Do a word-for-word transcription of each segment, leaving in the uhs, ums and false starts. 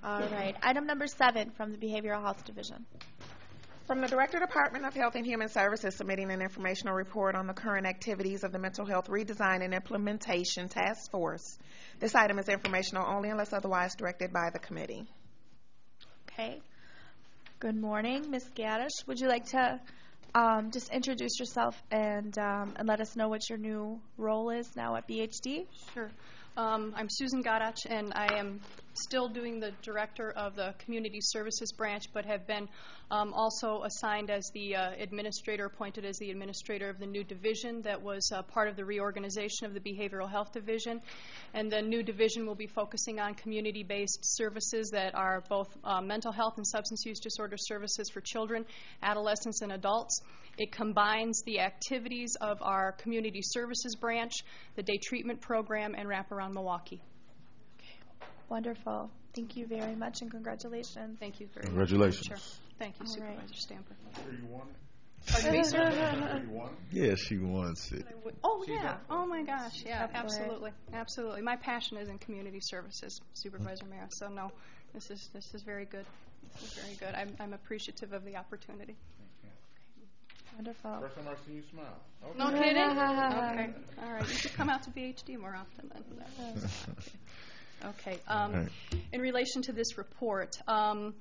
All right. Item number seven from the Behavioral Health Division. From the Director, Department of Health and Human Services, submitting an informational report on the current activities of the Mental Health Redesign and Implementation Task Force. This item is informational only unless otherwise directed by the committee. Okay. Good morning, Miz Gaddish. Would you like to um, just introduce yourself and, um, and let us know what your new role is now at B H D? Sure. Um, I'm Susan Godach, and I am still doing the director of the Community Services branch, but have been um, also assigned as the uh, administrator, appointed as the administrator of the new division that was uh, part of the reorganization of the Behavioral Health Division. And the new division will be focusing on community-based services that are both uh, mental health and substance use disorder services for children, adolescents, and adults. It combines the activities of our Community Services branch, the Day Treatment Program, and Wraparound Milwaukee. Okay. Wonderful. Thank you very much, and congratulations. Thank you very Congratulations. much. Congratulations. Thank you, All Supervisor right. Stamper. Sure you won it? Oh, you sir? You won it? Yeah, she wants it. Oh, yeah. Oh, my gosh. Yeah, Up for it. absolutely. Absolutely. My passion is in community services, Supervisor Mara. So, no, this is this is very good. This is very good. I'm, I'm appreciative of the opportunity. Wonderful. First time I've seen you smile. Okay. No kidding? Okay. All right. You should come out to B H D more often then. Okay. Um, Right. In relation to this report, um,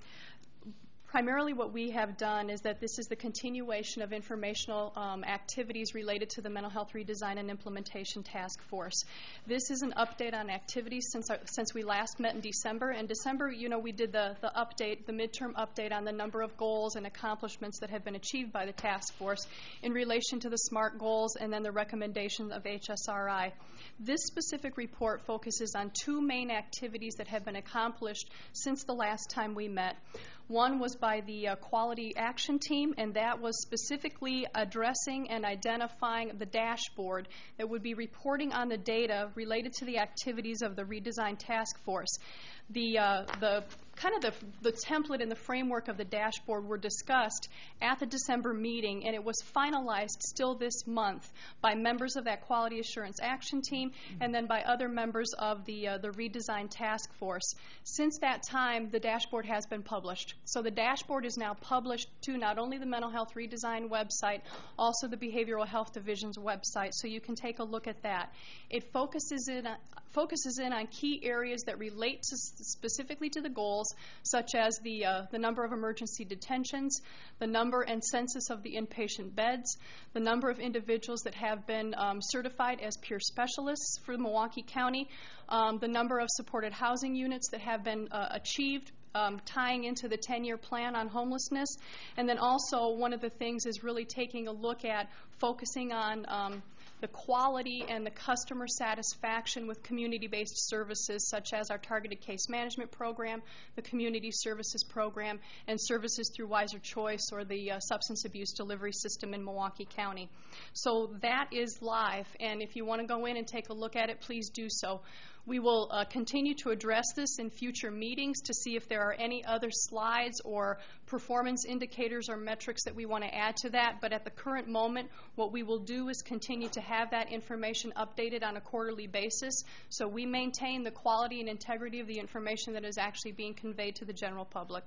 primarily what we have done is that this is the continuation of informational um, activities related to the Mental Health Redesign and Implementation Task Force. This is an update on activities since our, since we last met in December. In December, you know, we did the, the update, the midterm update on the number of goals and accomplishments that have been achieved by the task force in relation to the SMART goals and then the recommendations of H S R I. This specific report focuses on two main activities that have been accomplished since the last time we met. One was by the uh, Quality Action Team, and that was specifically addressing and identifying the dashboard that would be reporting on the data related to the activities of the Redesign Task Force. The, uh, the kind of the, the template and the framework of the dashboard were discussed at the December meeting, and it was finalized still this month by members of that Quality Assurance Action Team and then by other members of the, uh, the Redesign Task Force. Since that time, the dashboard has been published. So the dashboard is now published to not only the Mental Health Redesign website, also the Behavioral Health Division's website, so you can take a look at that. It focuses in, uh, focuses in on key areas that relate to specifically to the goals, such as the, uh, the number of emergency detentions, the number and census of the inpatient beds, the number of individuals that have been um, certified as peer specialists for Milwaukee County, um, the number of supported housing units that have been uh, achieved, Um, tying into the ten-year plan on homelessness. And then also one of the things is really taking a look at focusing on um, the quality and the customer satisfaction with community-based services such as our Targeted Case Management Program, the Community Services Program, and services through Wiser Choice or the uh, Substance Abuse Delivery System in Milwaukee County. So that is live, and if you want to go in and take a look at it, please do so. We will uh, continue to address this in future meetings to see if there are any other slides or performance indicators or metrics that we want to add to that. But at the current moment, what we will do is continue to have that information updated on a quarterly basis so we maintain the quality and integrity of the information that is actually being conveyed to the general public.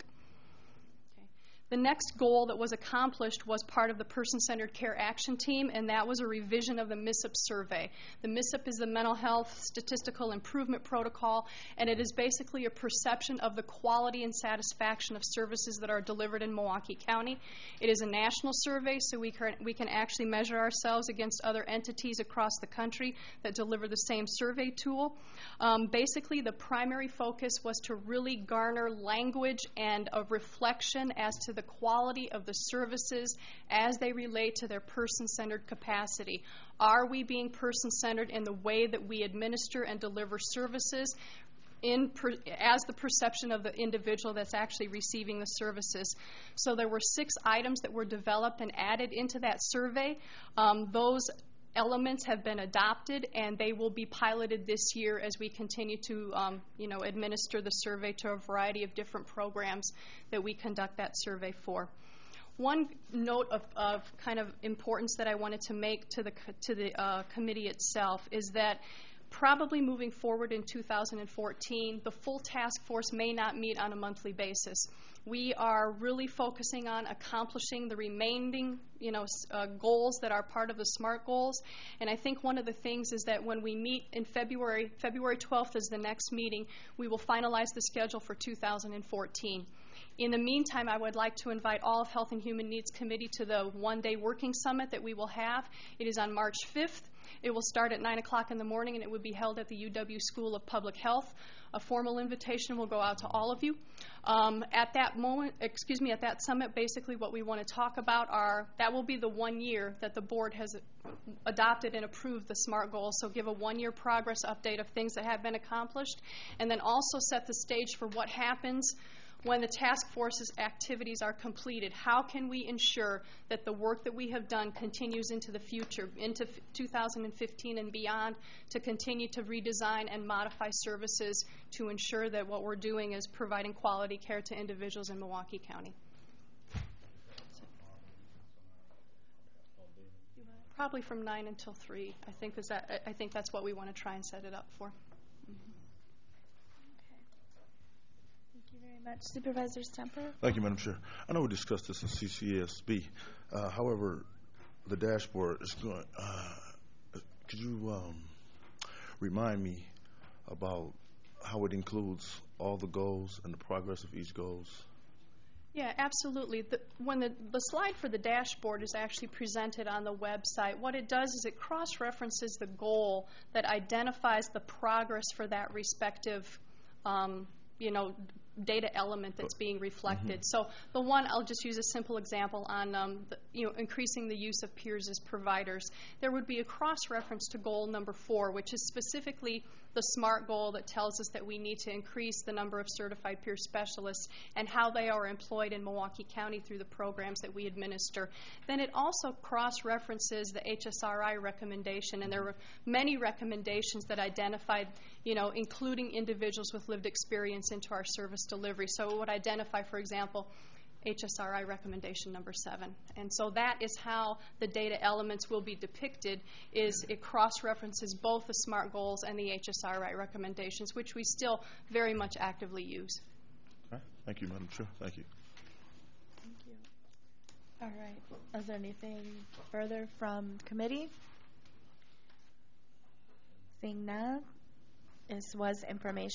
The next goal that was accomplished was part of the Person-Centered Care Action Team, and that was a revision of the M I S I P survey. The M I S I P is the Mental Health Statistical Improvement Protocol, and it is basically a perception of the quality and satisfaction of services that are delivered in Milwaukee County. It is a national survey, so we can, we can actually measure ourselves against other entities across the country that deliver the same survey tool. Um, basically, the primary focus was to really garner language and a reflection as to the quality of the services as they relate to their person-centered capacity. Are we being person-centered in the way that we administer and deliver services in per, as the perception of the individual that's actually receiving the services? So there were six items that were developed and added into that survey. Um, those elements have been adopted, and they will be piloted this year as we continue to um, you know, administer the survey to a variety of different programs that we conduct that survey for. One note of, of kind of importance that I wanted to make to the, to the uh, committee itself is that probably moving forward in two thousand fourteen. The full task force may not meet on a monthly basis. We are really focusing on accomplishing the remaining, you know, uh, goals that are part of the SMART goals. And I think one of the things is that when we meet in February, February twelfth is the next meeting, we will finalize the schedule for two thousand fourteen. In the meantime, I would like to invite all of Health and Human Needs Committee to the one-day working summit that we will have. It is on March fifth. It will start at nine o'clock in the morning, and it will be held at the U W School of Public Health. A formal invitation will go out to all of you. Um, at that moment, excuse me, at that summit, basically what we want to talk about are, that will be the one year that the board has adopted and approved the SMART goals, so give a one-year progress update of things that have been accomplished, and then also set the stage for what happens when the task force's activities are completed. How can we ensure that the work that we have done continues into the future, into two thousand fifteen and beyond, to continue to redesign and modify services to ensure that what we're doing is providing quality care to individuals in Milwaukee County? Probably from nine until three. I think, is that, I think that's what we want to try and set it up for. Much. Supervisor Stemper? Thank you, Madam Chair. I know we discussed this in C C S B. Uh, however, the dashboard is going. Uh, could you um, remind me about how it includes all the goals and the progress of each goals? Yeah, absolutely. The, when the, the slide for the dashboard is actually presented on the website, what it does is it cross-references the goal that identifies the progress for that respective, um, you know, data element that's being reflected. Mm-hmm. So the one, I'll just use a simple example on um, the, you know, increasing the use of peers as providers. There would be a cross-reference to goal number four, which is specifically the SMART goal that tells us that we need to increase the number of certified peer specialists and how they are employed in Milwaukee County through the programs that we administer. Then it also cross-references the H S R I recommendation, and there were many recommendations that identified, you know, including individuals with lived experience into our service delivery. So it would identify, for example, H S R I recommendation number seven. And so that is how the data elements will be depicted, is it cross-references both the SMART goals and the H S R I recommendations, which we still very much actively use. Okay. Thank you, Madam Chair. Thank you. Thank you. All right. Is there anything further from committee? Seeing none, this was information.